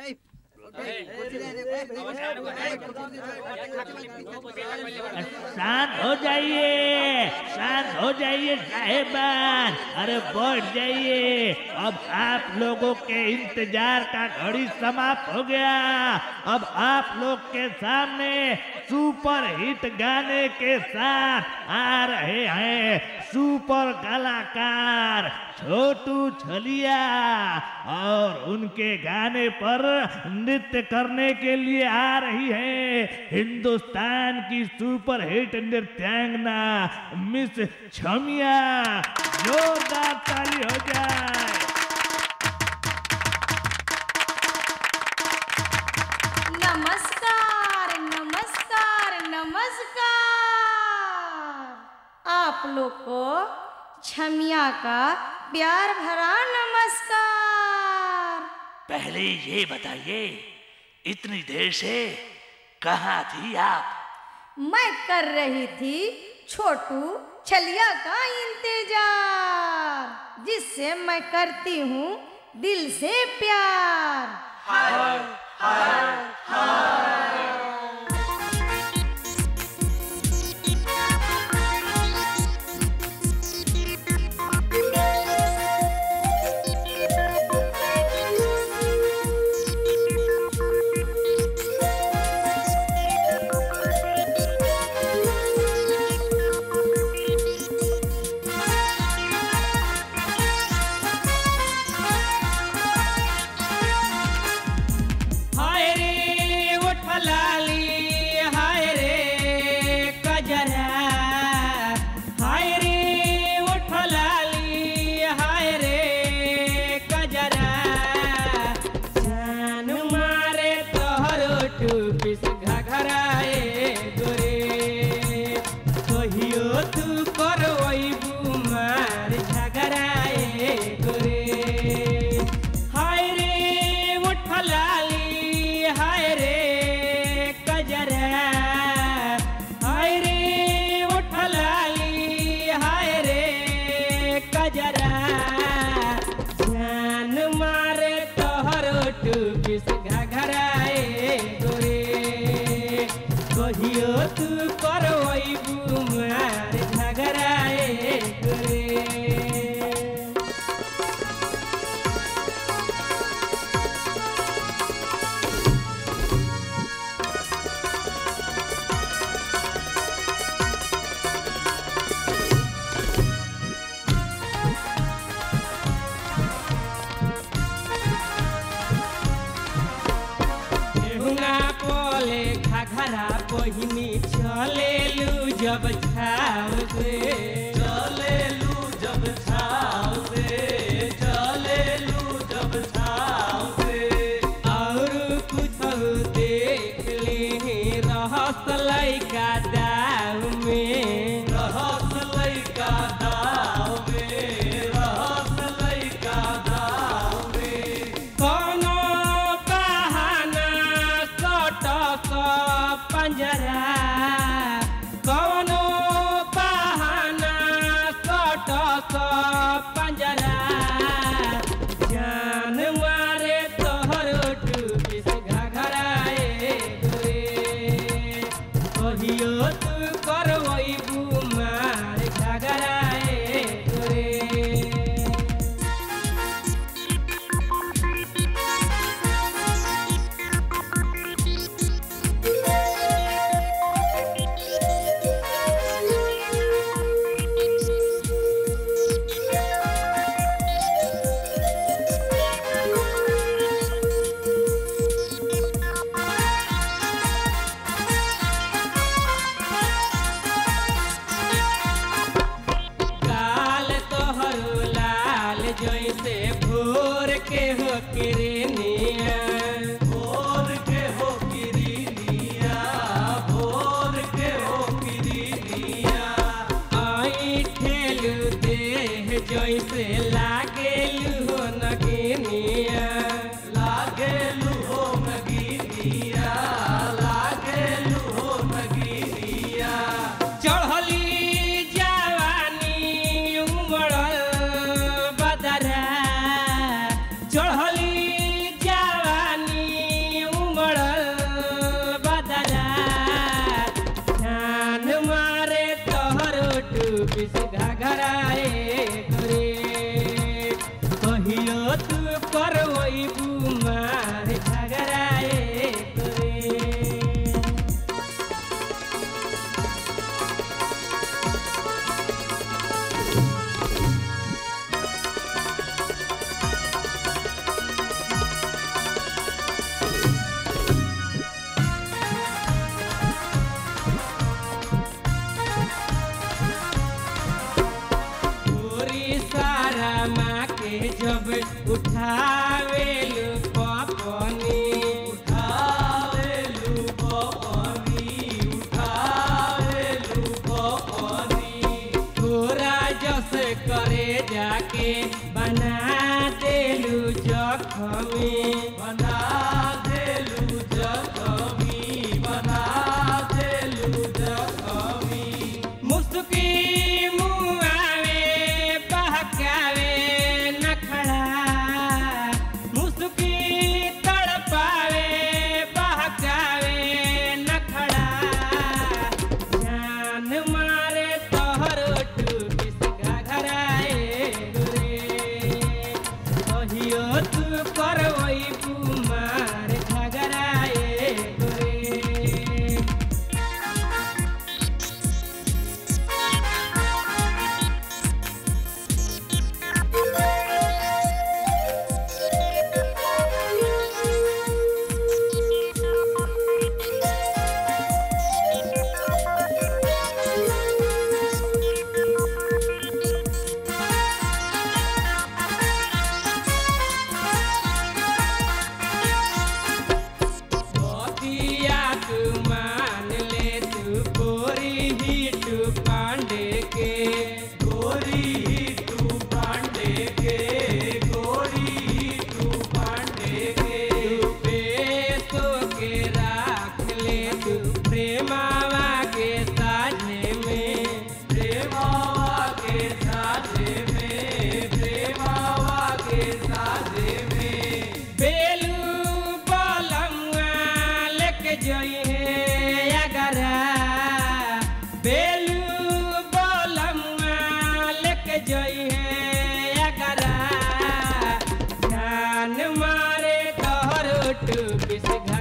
शांत हो जाइए साहेबान, अरे बैठ जाइए। अब आप लोगों के इंतजार का घड़ी समाप्त हो गया। अब आप लोग के सामने सुपर हिट गाने के साथ आ रहे हैं सुपर कलाकार छोटू छलिया, और उनके गाने पर नृत्य करने के लिए आ रही है हिंदुस्तान की सुपर हिट नृत्यांगना मिस छमिया। जोरदार ताली हो जाए। नमस्कार नमस्कार नमस्कार। आप लोग को छमिया का प्यार भरा नमस्कार। पहले ये बताइए, इतनी देर से कहाँ थी आप? मैं कर रही थी छोटू छलिया का इंतजार, जिससे मैं करती हूँ दिल से प्यार। हाय हाय हाय। जब छाव से चलेलू, जब छाव से चलेलू, जब छाव से और कुछ देख ली रहस लइका दाव में, रहस लइका दाव में, रहस लइका दाव में। कोनो बहाना सट पंजरा, पंजरा जान मारे तोहर टूपिस घघराए गोरे, कहियो तू करवई बुमार घघराए गोरे। जोई है अगरा बेलू बोलमुआ लेके जोई है अगरा जान मारे तोहर टूपिस